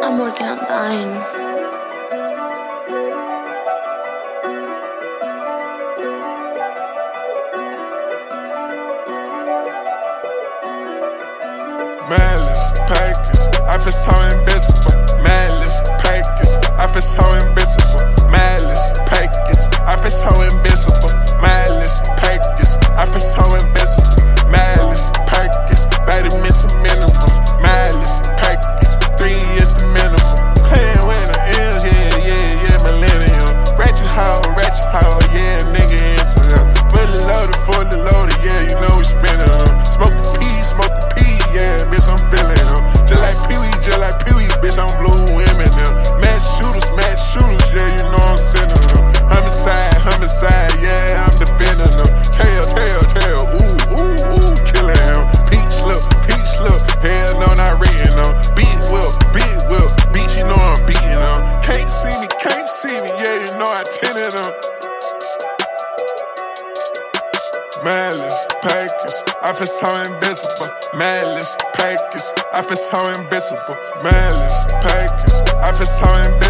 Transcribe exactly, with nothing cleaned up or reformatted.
I'm working on dying. Malice, Packers, I feel so invincible. Malice, Packers, I feel so invincible. Malice, Packers, I feel so invincible. Malice, Packers, I feel so invincible. Malice, Packers, vitamins a minimum. Malice, Packers, three years the minimum. Playing with the M's, yeah, yeah, yeah, millennium. Ratchet hoe, ratchet hoe, yeah, nigga into them. Fully loaded, fully loaded, yeah, you know we spinning them. Smoking pee, smoking pee, yeah, bitch, I'm feeling them. Just like Pee-wee, just like Pee-wee, bitch, I'm blue women them. Match shooters, match shooters, yeah, you know I'm sending them. Homicide, homicide, yeah, I'm defending them. Tail, tail, tail, ooh, ooh, ooh, killing him. Peach slip, peach slip, hell no, not reading them. Beat whip, beat whip, beat, you know I'm beating them. Can't see me, can't see me, yeah, you know I tinted them. Malice, Packers, I feel so invincible. Malice, Packers, I feel so invincible. Malice, Packers, I feel so invincible.